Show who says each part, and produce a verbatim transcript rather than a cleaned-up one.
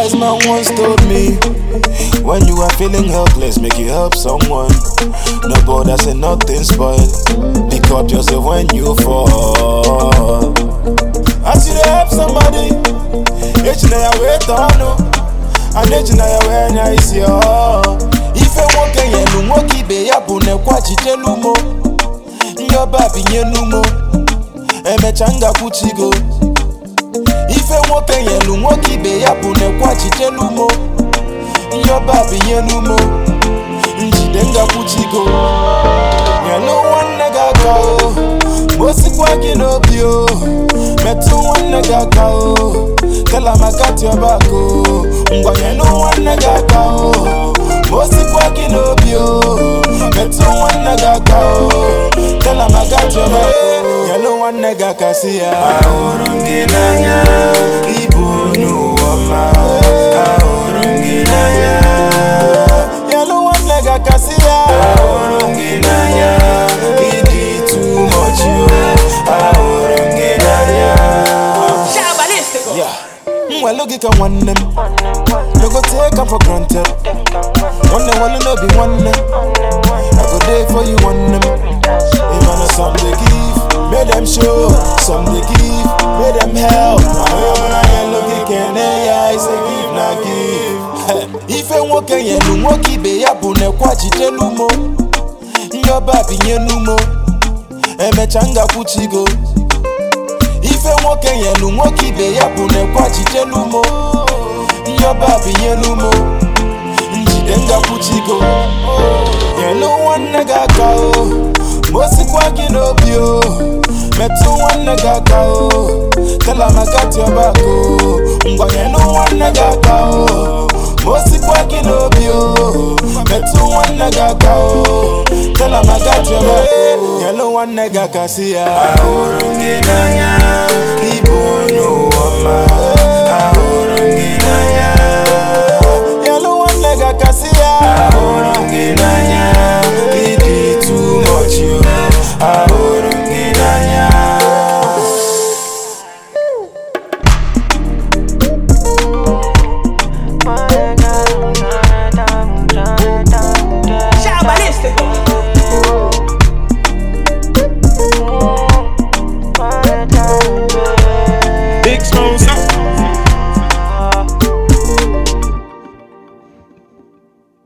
Speaker 1: wise man once told me, when you are feeling helpless, make you help someone. No bother say nothing spoiled. Pick up yourself when you fall. As you help somebody, each na ya wait on no, and each na ya when I see you. If you walk in you no walk be ya bune kwa chitelumo. Your baby yenumo, eme changa kuchigo. If you walk in you no walk be ya bune kwa chitelumo. Your baby yenumo, njidenga kuchigo. Ya no one nega kao, mosi kwa kinobio. Metu one nega kao, kala makati obako. Ngwa ya no one nega kao, mosi kwa kinobio. Metu one nega kao, kala makati obako. Ya no one nega kasia. Aurunginanya, ibunu wama. Aurunginanya, ya no one nega kasia. Aurunginanya, idi too much yo. Aurunginanya. Yeah, well look at one them. You go take them for granted. One them wanna no be one them. I go there for you one them. If I know some they give, make them show. Some they give, make them help. When I ain't looking can I say give na give. If I walk in you no walk be ya bune kwa chitelumo. Your baby yenumo, eme changa kuchigo. If you walk in you no walk be ya bune kwa chitelumo. Your baby yenumo, njidenga kuchigo. You no one nega kao, mosi kwa kinobio. Metu one nega kao, kala makati obako. Ngwa you no one nega kao, mosi kwa kinobio. Metu one nega kao, kala makati obako. You no one nega kasia. Aurunginanya, ibu